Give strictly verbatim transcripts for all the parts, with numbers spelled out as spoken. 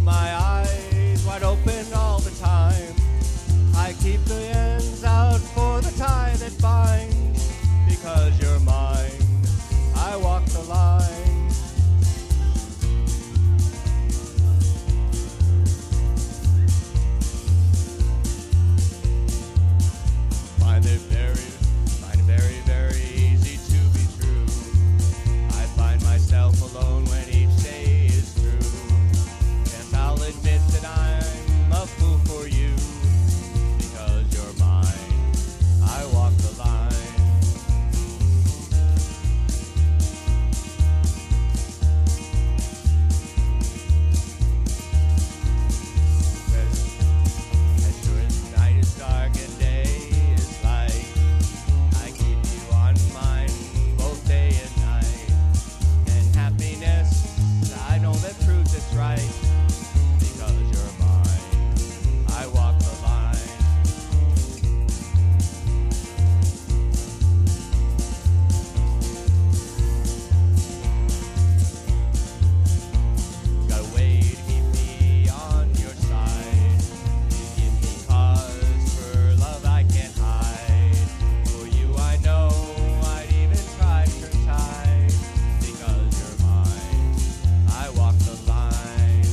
my eyes wide open all the time. I keep the ends out for the tie that binds. Because you're mine, I walk the line. Find it very, find it very, very easy to be true. I find myself alone when each day is through. Yes, I'll admit that I'm a fool for you. Because you're mine, I walk the line. As, as sure as night is dark and day is light, I keep you on mine both day and night. And happiness, I know that proves it's right. Because you're mine, I walk the line. Got a way to keep me on your side. You give me cause for love I can't hide. For you I know I'd even try to turn tide. Because you're mine, I walk the line.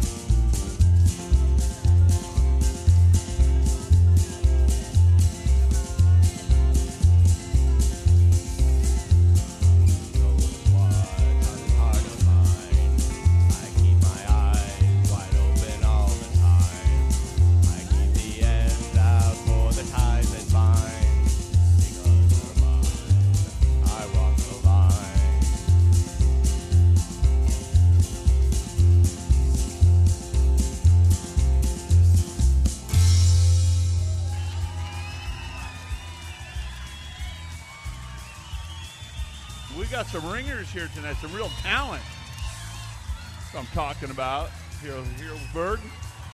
So what's on the heart of mine? I keep my eyes wide open all the time. I keep the ends out for the ties that bind. Because you're mine, I walk the line. We got some ringers here tonight, some real talent. That's what I'm talking about. Here, here with Bird.